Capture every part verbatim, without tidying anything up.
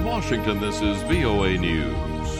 From Washington, this is V O A News.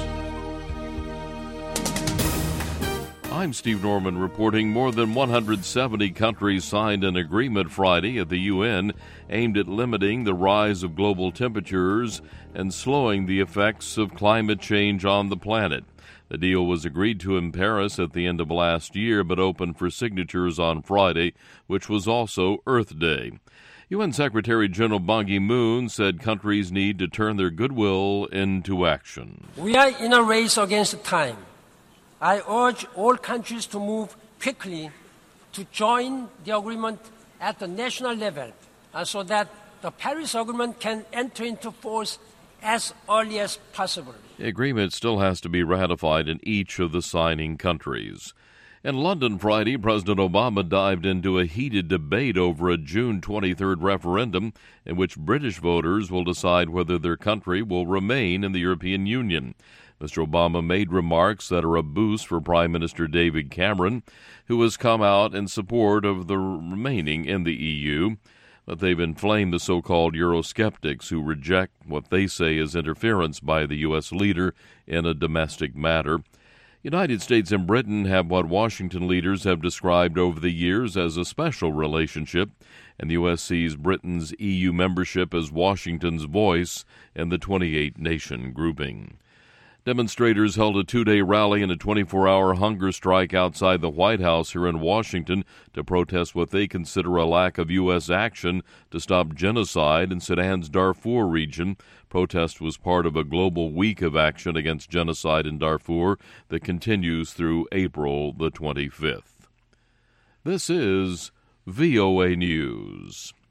I'm Steve Norman reporting more than one hundred seventy countries signed an agreement Friday at the U N aimed at limiting the rise of global temperatures and slowing the effects of climate change on the planet. The deal was agreed to in Paris at the end of last year, but opened for signatures on Friday, which was also Earth Day. U N Secretary General Ban Ki-moon said countries need to turn their goodwill into action. We are in a race against time. I urge all countries to move quickly to join the agreement at the national level uh, so that the Paris Agreement can enter into force as early as possible. The agreement still has to be ratified in each of the signing countries. In London Friday, President Obama dived into a heated debate over a June twenty-third referendum in which British voters will decide whether their country will remain in the European Union. Mister Obama made remarks that are a boost for Prime Minister David Cameron, who has come out in support of the remaining in the E U. But they've inflamed the so-called Eurosceptics who reject what they say is interference by the U S leader in a domestic matter. United States and Britain have what Washington leaders have described over the years as a special relationship, and the U S sees Britain's E U membership as Washington's voice in the twenty-eight nation grouping. Demonstrators held a two-day rally and a twenty-four hour hunger strike outside the White House here in Washington to protest what they consider a lack of U S action to stop genocide in Sudan's Darfur region. Protest was part of a global week of action against genocide in Darfur that continues through April the twenty-fifth. This is V O A News.